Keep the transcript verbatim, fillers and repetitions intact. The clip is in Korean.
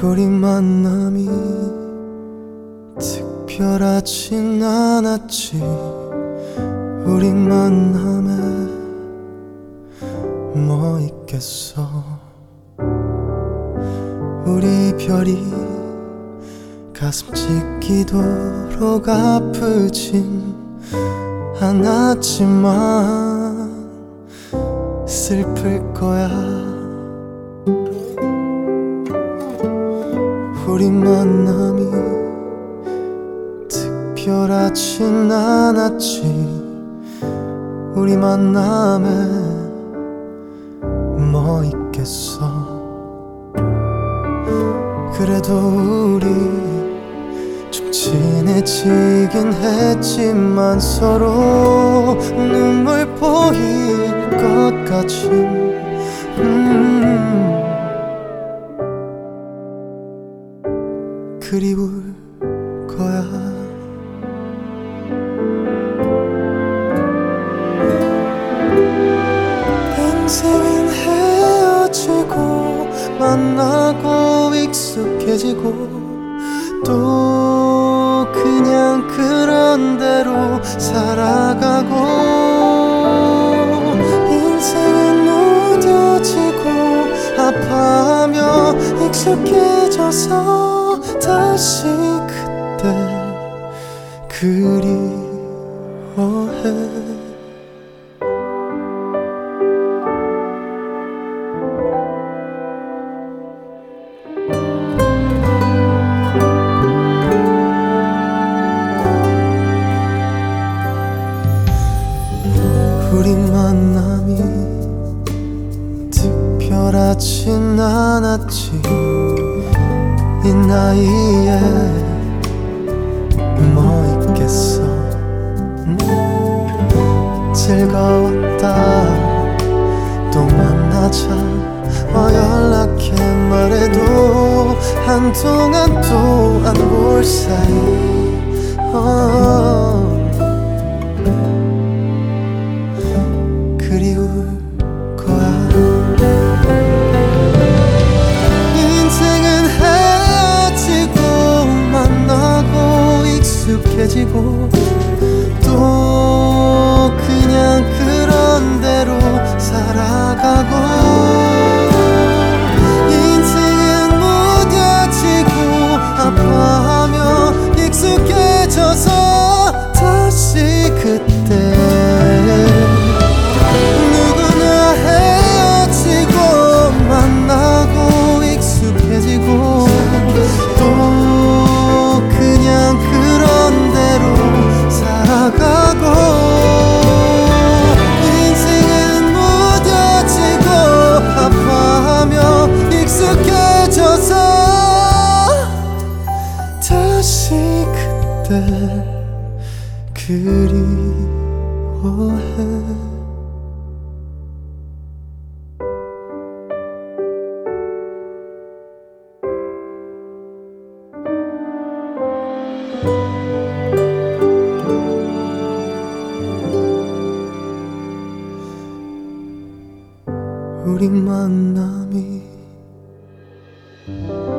우리 만남이 특별하진 않았지. 우리 만남에 뭐 있겠어. 우리 별이 가슴 찢기도록 아프진 않았지만 슬플 거야. 우리 만남이 특별하진 않았지. 우리 만남에 뭐 있겠어. 그래도 우리 좀 친해지긴 했지만 서로 눈물 보일 것 같진 음 그리울 거야. 인생은 헤어지고 만나고 익숙해지고 또 그냥 그런 대로 살아가고 인생은 무뎌지고 아파하며 익숙해져서 다시 그때 그리워해. 우리 만남이 특별하진 않았지. 이 나이에 뭐 있겠어. 음, 즐거웠다 또 만나자 어 연락해 말해도 한동안 또 안 볼 사이 어 그리울 거야. 인생은 헤어지고 만나고 익숙해지고 또 그냥 그런 대로 살아가고 인생은 무뎌지고 아파하며 익숙해져서 다시 그때 만나고 익숙해지고 또 그냥 그런 대로 살아가고 인생은 무뎌지고 아파하며 익숙해져서 다시 그때 그리워해. 우리 만남이